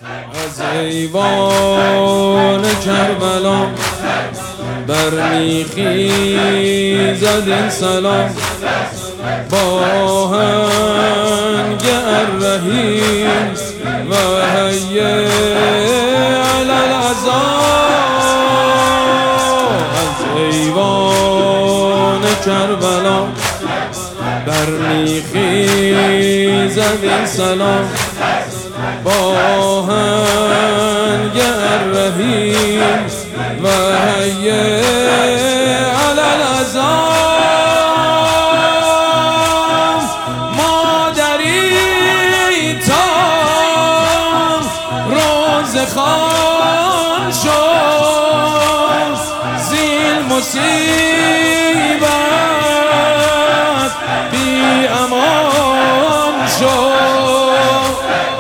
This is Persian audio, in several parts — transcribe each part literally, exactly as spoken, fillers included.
از ایوان کربلا برمیخیزد این سلام با آهنگ الرحیم و حی علی العزا. از ایوان کربلا برمیخیزد این سلام با آهنگ الرحیم و حی علی العزا. مادری تا روز خان شد زین مصیبت بی امان شد.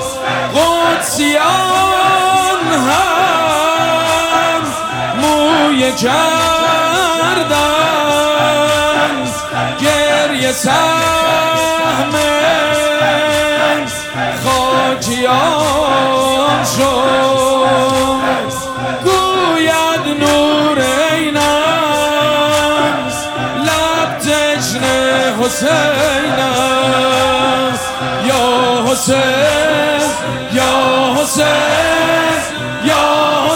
قدسیان هم موی کردند گریه سهم خاکیان شد. گوید نور عینم لب تشنه حسین است. یا حسین یا حسین یا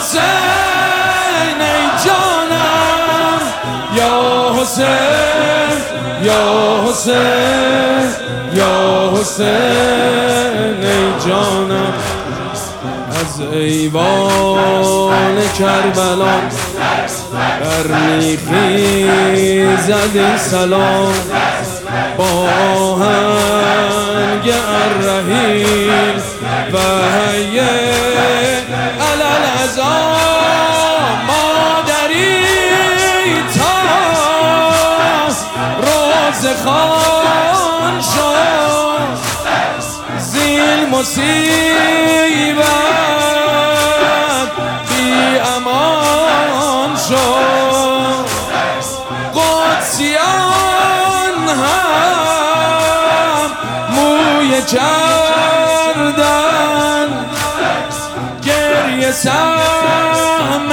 حسین ای جانم. یا حسین یا حسین یا حسین ای جانم. از ایوان کربلا برمیخیزد این سلام با آهنگ الرحیم و حی علی العزا. مادری تا روز خان شد زین مصیبت بی امان شد. قدسیان هم موی کردن گریه سهم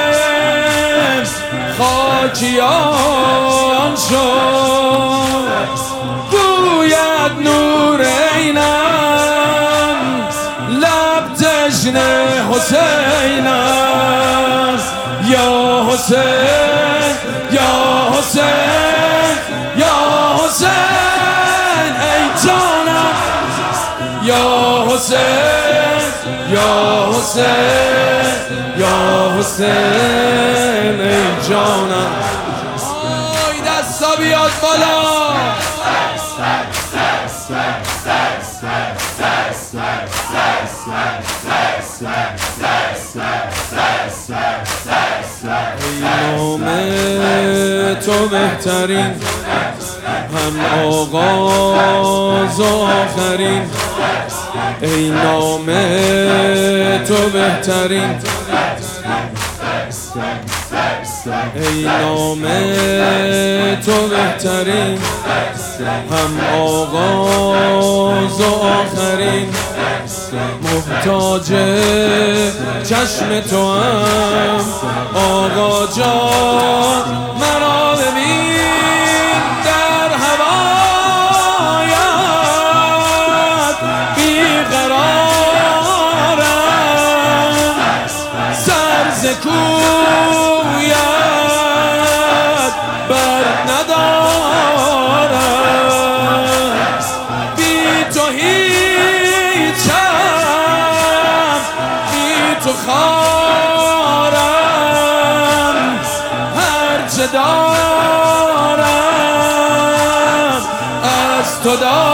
خاکیان شد. گوید نور عینم لب تشنه حسین است. یا حسین یا حسین یا حسین ای جانم. یا حسین یا حسین یا حسین ای جانم. آی دستا بیاد بالا. ای نام تو بهترین هم آغاز و آخرین. ای نام تو بهترین ای نام تو بهترین هم آغاز و آخرین. محتاج چشم تو هم آقا جان. مرا ببین در هوایت بیقرارم. سر ز کویت بر ندارم. بی تو هیچم بی تو خارم. هرچه دارم از تو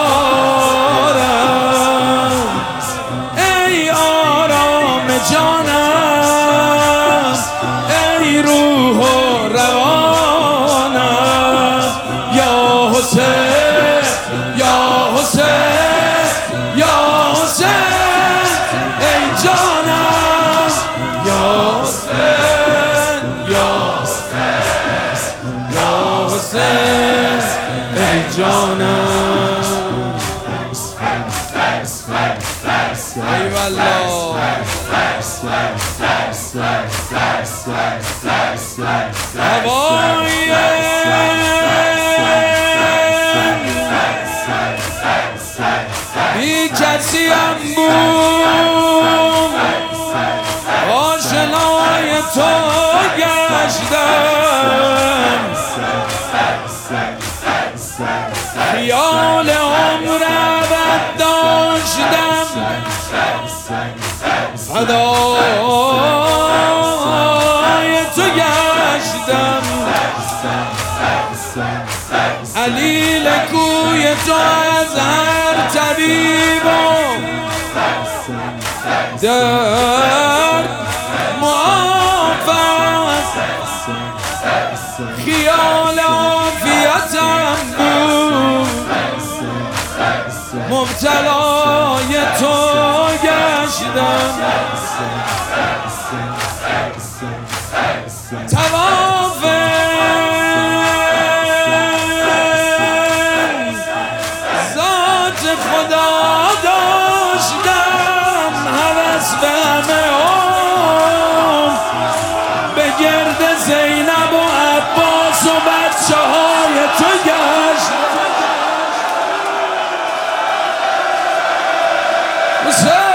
دارم. ای آرام جانم ای روح و روانم. یا حسین یا حسین یا حسین ای جانم. یا حسین یا حسین ای جانم. الله هوای بی کسی هم بود آشنای تو گشتم خیال عمر ابد داشتم فدای تو گشتم علیل کوی تو از هر طبیب و درد معاف است خیال عافیتم بود مبتلای تو گشتم طواف ذات خدا داشتم هوس به همه عمر به گرد زینب و عباس و بچه های تو گشتم